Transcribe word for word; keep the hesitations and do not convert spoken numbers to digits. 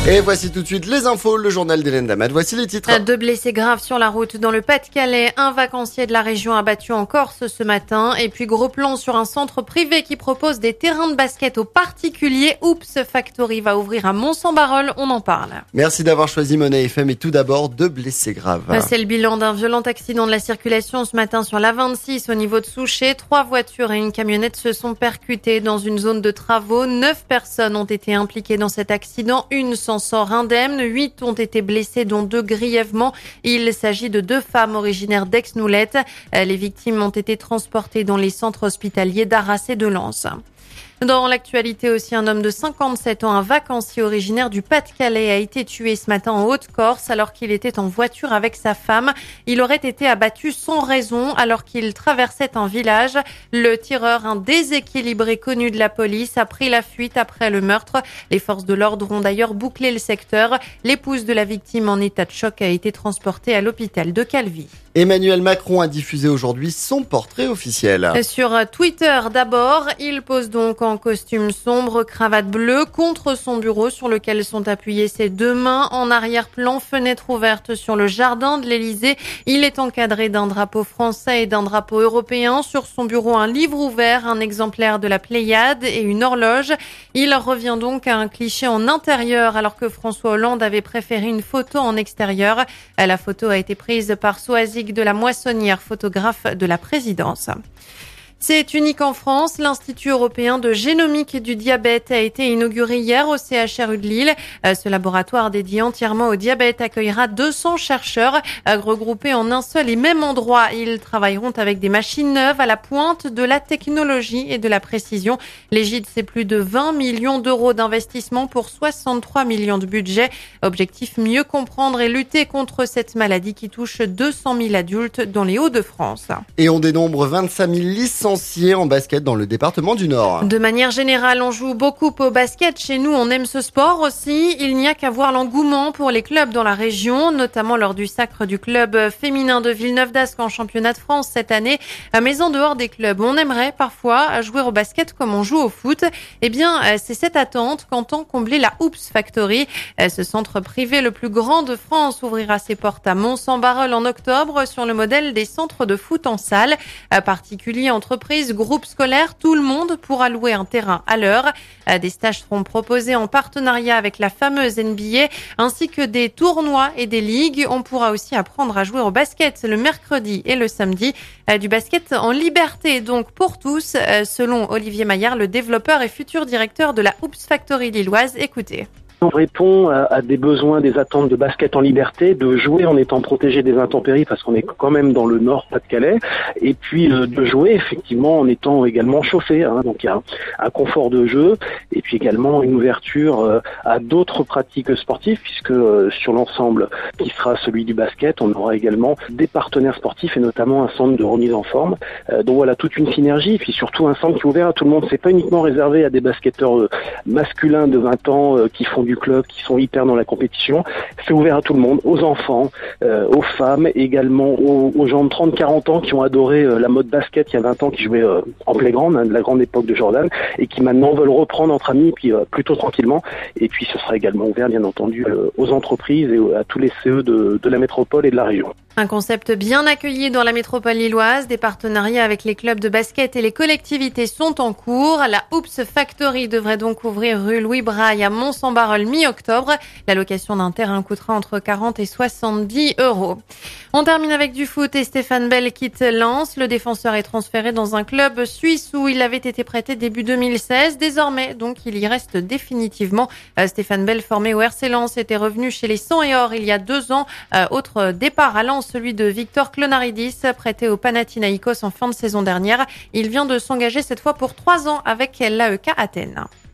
Et voici tout de suite les infos, le journal d'Hélène Damad. Voici les titres. Deux blessés graves sur la route dans le Pas-de-Calais. Un vacancier de la région abattu en Corse ce matin. Et puis gros plan sur un centre privé qui propose des terrains de basket aux particuliers. Oops Factory va ouvrir à Mont-Saint-Barreul. On en parle. Merci d'avoir choisi Monnaie F M et tout d'abord deux blessés graves. C'est le bilan d'un violent accident de la circulation ce matin sur l'A vingt-six au niveau de Souchet. Trois voitures et une camionnette se sont percutées dans une zone de travaux. Neuf personnes ont été impliquées dans cet accident. Une s'en sort indemne. Huit ont été blessés, dont deux grièvement. Il s'agit de deux femmes originaires d'Aix-Noulette. Les victimes ont été transportées dans les centres hospitaliers d'Arras et de Lens. Dans l'actualité aussi, un homme de cinquante-sept ans, un vacancier originaire du Pas-de-Calais, a été tué ce matin en Haute-Corse alors qu'il était en voiture avec sa femme. Il aurait été abattu sans raison alors qu'il traversait un village. Le tireur, un déséquilibré connu de la police, a pris la fuite après le meurtre. Les forces de l'ordre ont d'ailleurs bouclé le secteur. L'épouse de la victime en état de choc a été transportée à l'hôpital de Calvi. Emmanuel Macron a diffusé aujourd'hui son portrait officiel. Sur Twitter d'abord, il pose donc en costume sombre, cravate bleue, contre son bureau sur lequel sont appuyées ses deux mains. En arrière-plan, fenêtre ouverte sur le jardin de l'Élysée. Il est encadré d'un drapeau français et d'un drapeau européen. Sur son bureau, un livre ouvert, un exemplaire de la Pléiade et une horloge. Il revient donc à un cliché en intérieur alors que François Hollande avait préféré une photo en extérieur. La photo a été prise par Soazic de la Moissonnière, photographe de la présidence. C'est unique en France. L'Institut européen de génomique du diabète a été inauguré hier au C H R U de Lille. Ce laboratoire dédié entièrement au diabète accueillera deux cents chercheurs regroupés en un seul et même endroit. Ils travailleront avec des machines neuves à la pointe de la technologie et de la précision. L'égide, c'est plus de vingt millions d'euros d'investissement pour soixante-trois millions de budget. Objectif, mieux comprendre et lutter contre cette maladie qui touche deux cent mille adultes dans les Hauts-de-France. Et on dénombre vingt-cinq mille licenciés en basket dans le département du Nord. De manière générale, on joue beaucoup au basket. Chez nous, on aime ce sport aussi. Il n'y a qu'à voir l'engouement pour les clubs dans la région, notamment lors du sacre du club féminin de Villeneuve-d'Ascq en championnat de France cette année. Mais en dehors des clubs, on aimerait parfois jouer au basket comme on joue au foot. Eh bien, c'est cette attente qu'entend combler la Oops Factory. Ce centre privé le plus grand de France ouvrira ses portes à Mont-Saint-Barreul en octobre sur le modèle des centres de foot en salle. Particuliers, entreprises, groupes scolaires, tout le monde pourra louer un terrain à l'heure. Des stages seront proposés en partenariat avec la fameuse N B A ainsi que des tournois et des ligues. On pourra aussi apprendre à jouer au basket le mercredi et le samedi. Du basket en liberté donc pour tous, selon Olivier Maillard, le développeur et futur directeur de la Oops Factory lilloise. Écoutez. On répond à, à des besoins, des attentes de basket en liberté, de jouer en étant protégé des intempéries parce qu'on est quand même dans le nord Pas-de-Calais, et puis euh, de jouer effectivement en étant également chauffé. Hein, donc il y a un, un confort de jeu et puis également une ouverture euh, à d'autres pratiques sportives puisque euh, sur l'ensemble qui sera celui du basket, on aura également des partenaires sportifs et notamment un centre de remise en forme. Euh, donc voilà, toute une synergie et puis surtout un centre qui est ouvert à tout le monde. C'est pas uniquement réservé à des basketteurs euh, masculins de vingt ans euh, qui font du club, qui sont hyper dans la compétition. C'est ouvert à tout le monde, aux enfants, euh, aux femmes, également aux, aux gens de trente quarante ans qui ont adoré euh, la mode basket il y a vingt ans, qui jouaient euh, en playground, hein, de la grande époque de Jordan, et qui maintenant veulent reprendre entre amis, puis euh, plutôt tranquillement. Et puis ce sera également ouvert, bien entendu, euh, aux entreprises et à tous les C E de, de la métropole et de la région. Un concept bien accueilli dans la métropole lilloise. Des partenariats avec les clubs de basket et les collectivités sont en cours. La Oops Factory devrait donc ouvrir rue Louis Braille à Mont-Saint-Barreul mi-octobre. La location d'un terrain coûtera entre quarante et soixante-dix euros. On termine avec du foot et Stéphane Bell quitte Lens. Le défenseur est transféré dans un club suisse où il avait été prêté début deux mille seize. Désormais, donc, il y reste définitivement. Euh, Stéphane Bell, formé au R C Lens, était revenu chez les Sang et Or il y a deux ans. Euh, autre départ à Lens, celui de Victor Clonaridis, prêté au Panathinaïkos en fin de saison dernière. Il vient de s'engager cette fois pour trois ans avec l'A E K Athènes.